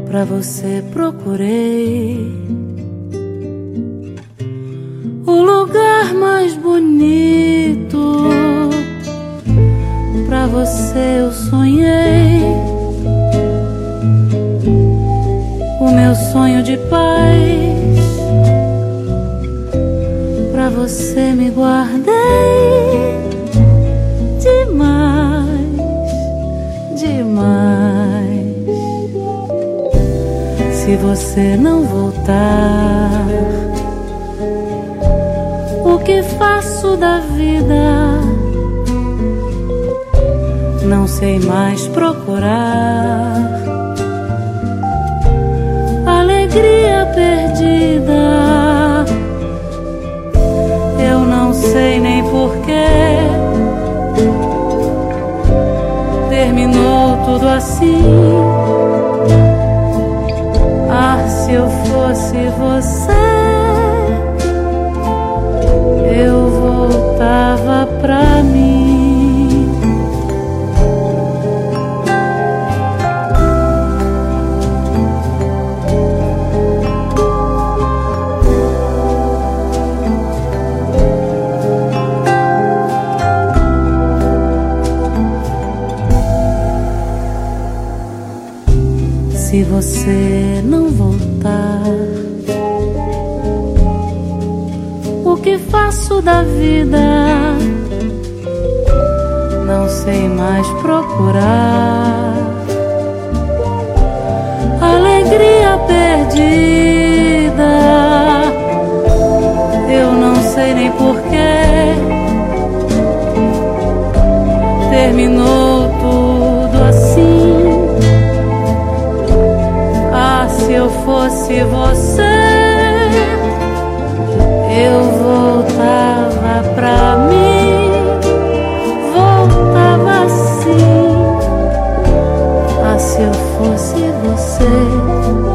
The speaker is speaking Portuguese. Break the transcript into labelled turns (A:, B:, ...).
A: Pra você procurei o lugar mais bonito. Pra você eu sonhei o meu sonho de paz. Pra você me guardei demais, demais. Se você não voltar, o que faço da vida? Não sei mais procurar. Alegria perdida, eu não sei nem porquê. Terminou tudo assim. Ah, se eu fosse você, eu voltava pra mim. Se você não voltar, o que faço da vida? Não sei mais procurar. Alegria perdida, eu não sei nem porquê. Terminou tudo assim. Se eu fosse você, eu voltava pra mim, voltava assim. Ah, se eu fosse você.